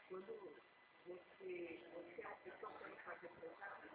quando você é uma pessoa que não faz representação,